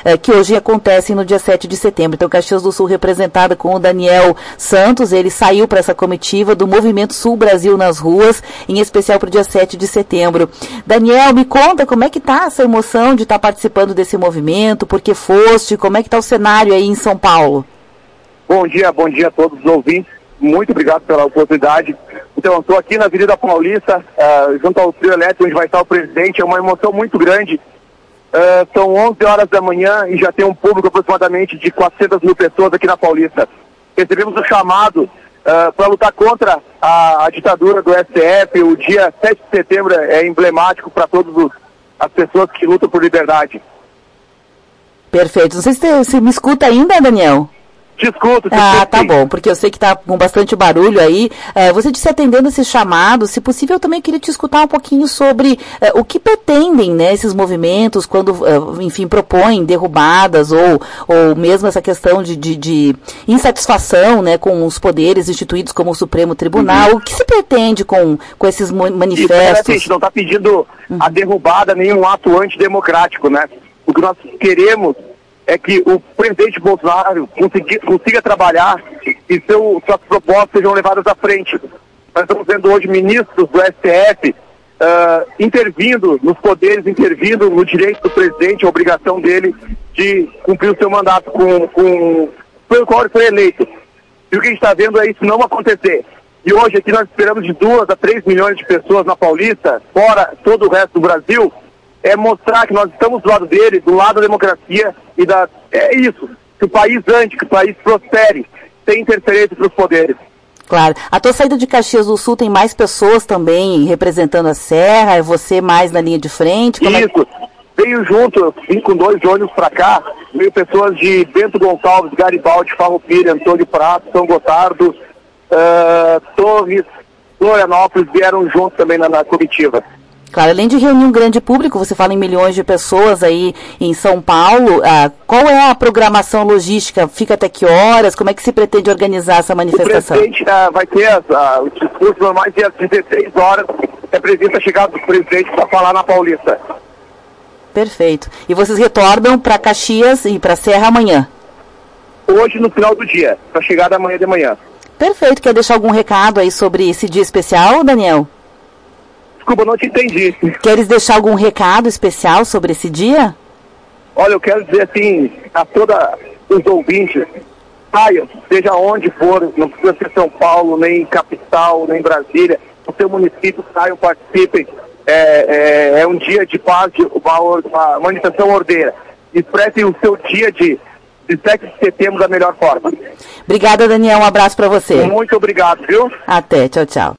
que hoje acontecem no dia 7 de setembro. Então, Caxias do Sul representada com o Daniel Santos, ele saiu para essa comitiva do Movimento Sul Brasil nas ruas, em especial para o dia 7 de setembro. Daniel, me conta como é que está essa emoção de estar participando desse movimento, por que foste, como é que está o cenário aí em São Paulo? Bom dia a todos os ouvintes. Muito obrigado pela oportunidade. Então, estou aqui na Avenida Paulista, junto ao trio elétrico, onde vai estar o presidente. É uma emoção muito grande. São 11 horas da manhã e já tem um público aproximadamente de 400 mil pessoas aqui na Paulista. Recebemos o chamado para lutar contra a ditadura do STF. O dia 7 de setembro é emblemático para todas as pessoas que lutam por liberdade. Perfeito. Não sei se você me escuta ainda, Daniel. Te escuto. Tá bom, porque eu sei que está com bastante barulho aí. Você disse atendendo esse chamado, se possível eu também queria te escutar um pouquinho sobre o que pretendem, né, esses movimentos quando, enfim, propõem derrubadas ou mesmo essa questão de insatisfação, né, com os poderes instituídos como o Supremo Tribunal. Uhum. O que se pretende com esses manifestos? A gente não está pedindo a derrubada, nenhum ato antidemocrático, né? O que nós queremos é que o presidente Bolsonaro consiga trabalhar e suas propostas sejam levadas à frente. Nós estamos vendo hoje ministros do STF intervindo nos poderes, intervindo no direito do presidente, a obrigação dele de cumprir o seu mandato pelo qual ele foi eleito. E o que a gente está vendo é isso não acontecer. E hoje aqui nós esperamos de 2 a 3 milhões de pessoas na Paulista, fora todo o resto do Brasil, é mostrar que nós estamos do lado dele, do lado da democracia e é isso, que o país ande, que o país prospere, sem interferência dos poderes. Claro. A tua saída de Caxias do Sul tem mais pessoas também representando a Serra, é você mais na linha de frente? Isso, veio junto, eu vim com 2 ônibus para cá, veio pessoas de Bento Gonçalves, Garibaldi, Farroupilha, Antônio Prado, São Gotardo, Torres, Florianópolis, vieram juntos também na comitiva. Claro, além de reunir um grande público, você fala em milhões de pessoas aí em São Paulo, qual é a programação logística? Fica até que horas? Como é que se pretende organizar essa manifestação? O presidente vai ter os discursos normais e às 16 horas é prevista a chegada do presidente para falar na Paulista. Perfeito. E vocês retornam para Caxias e para Serra amanhã? Hoje, no final do dia, para chegar da manhã de manhã. Perfeito. Quer deixar algum recado aí sobre esse dia especial, Daniel? Desculpa, não te entendi. Queres deixar algum recado especial sobre esse dia? Olha, eu quero dizer assim, a todos os ouvintes, saiam, seja onde for, não precisa ser São Paulo, nem capital, nem Brasília, o seu município, saiam, participem. É um dia de paz, uma manifestação ordeira. Expressem o seu dia de 7 de setembro da melhor forma. Obrigada, Daniel. Um abraço para você. Muito obrigado, viu? Até. Tchau, tchau.